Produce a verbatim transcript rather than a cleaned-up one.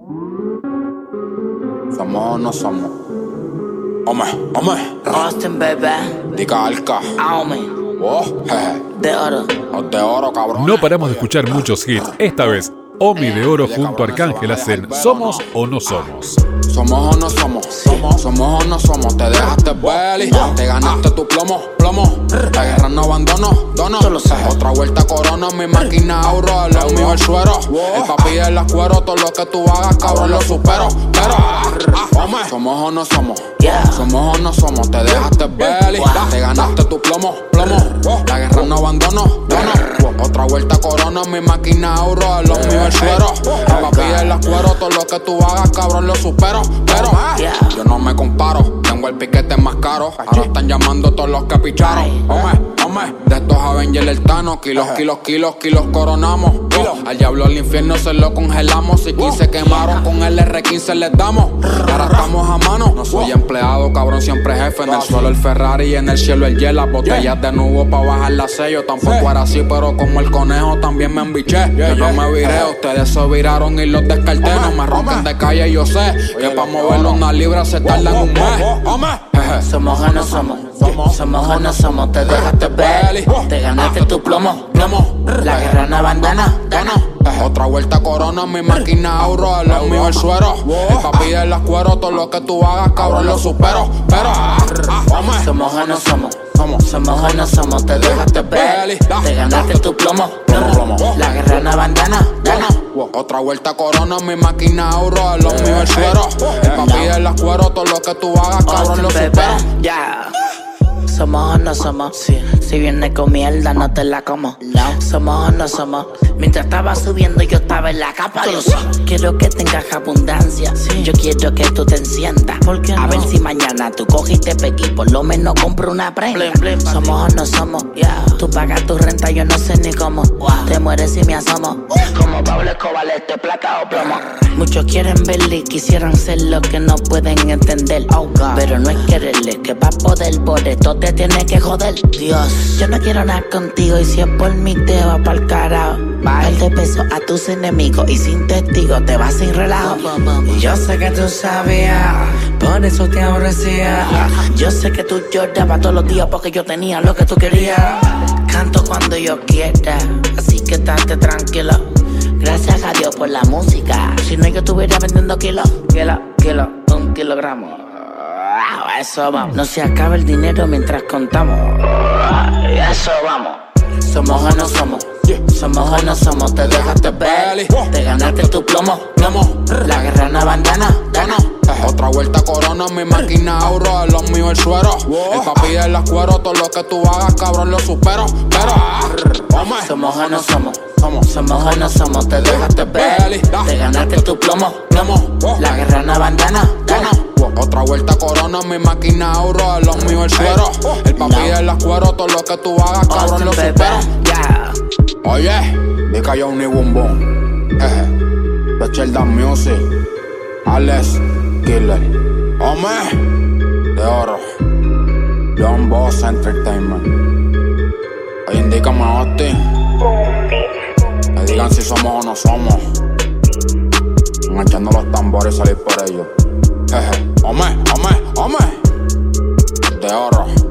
¿Somos o no somos? Hombre, hombre. Austin, baby. Dica Alca. Aome. Oh, jeje. De oro. Los de oro, cabrón. No paramos de escuchar muchos hits. Esta vez, Omi de Oro junto a Arcángel hacen Somos o no somos. Somos o no somos, somos, somos o no somos. Te dejaste belly, te ganaste tu plomo, plomo. La guerra no abandono, dono. Otra vuelta corona, mi máquina auro, lo mío el suero. El papi de las cuero, todo lo que tú hagas, cabrón, lo supero. Pero, somos o no somos, somos o no somos. Te dejaste belly, te ganaste tu plomo, plomo. La guerra no abandono, dono. Otra vuelta corona, mi máquina auro, lo mío el suero. El papi de las cuero, todo lo que tú hagas, cabrón, lo supero. Pero yo no me comparo, tengo el piquete más caro. Ahora están llamando todos los que picharon. Hombre, hombre, de estos Avengers el Thanos. Kilos, kilos, kilos, kilos coronamos. Al diablo al infierno se lo congelamos. Si quince quemaron, con el erre quince les damos. Ahora estamos a mano. No soy empleado, cabrón, siempre jefe. En el suelo el Ferrari y en el cielo el Yela. Botellas de nubo pa' bajar la sello. Tampoco era así, pero como el conejo también me embiché. Yo no me viré, ustedes se viraron y los descarté. No me rompen de calle, yo sé que pa' moverlo una libra se tarda en un mes. Somos o no somos, somos o no somos. Te dejaste ver, te ganaste tu plomo, plomo. La guerra no abandona, dono. Otra vuelta corona, mi máquina auro, lo mío el suero. El papi de las cuero, todo lo que tú hagas, cabrón, lo supero. Pero, somos o no somos, somos o no somos. Te dejaste ver, te ganaste tu plomo, plomo. La guerra no abandona, dono. Otra vuelta corona, mi máquina auro, lo mío el suero. El papi de las cuero, todo lo que tú hagas, cabrón, lo supero. Yeah. Somos o no somos, sí. Si vienes con mierda no te la como, no. Somos o no somos. Mientras estaba subiendo yo estaba en la capa. Yo quiero que tengas abundancia, sí. Yo quiero que tú te enciendas. ¿Por qué no? A ver si mañana tú cogiste pequi, por lo menos compro una prenda. Blin, blin, somos o no somos, yeah. Tú pagas tu renta, yo no sé ni cómo, wow. Te mueres si me asomo, uh. Como Pablo Escobar, este placa o plomo. Muchos quieren verle y quisieran ser lo que no pueden entender, oh, pero no es quererle, que pa' poder por esto te tienes que joder. Dios, yo no quiero nada contigo y si es por mí te va pa'l carajo. Bajar de peso a tus enemigos y sin testigos te vas sin relajo. Y yo sé que tú sabías, por eso te aborrecía. Yo sé que tú llorabas todos los días porque yo tenía lo que tú querías. Canto cuando yo quiera, así que estate tranquilo. Gracias a Dios por la música. Si no yo estuviera vendiendo kilos, kilo, kilo, un kilogramo. Eso vamos. No se acaba el dinero mientras contamos. Eso vamos. Somos o no somos, somos o no somos. Te dejaste ver, te ganaste tu plomo, plomo. La guerra no abandona, dono. Otra vuelta corona, mi máquina auro, lo mío el suero. El papi de las cuero, todo lo que tú hagas, cabrón, lo supero. Pero, somos o no somos, somos o no somos. Te dejaste ver, te ganaste tu plomo, plomo. La guerra no abandona, dono. Otra vuelta corona, mi máquina auro, lo mío el suero. El papi de las cuero, todo lo que tú hagas, cabrón, lo supero. Oye, dica yo un boom. Jeje, The Sheldon Music, Alex Killer, Hombre de Oro, John Boss Entertainment. Ahí indícame a Austin, me digan si somos o no somos. Echando los tambores y salir por ellos. Jeje, hombre, hombre, hombre de Oro.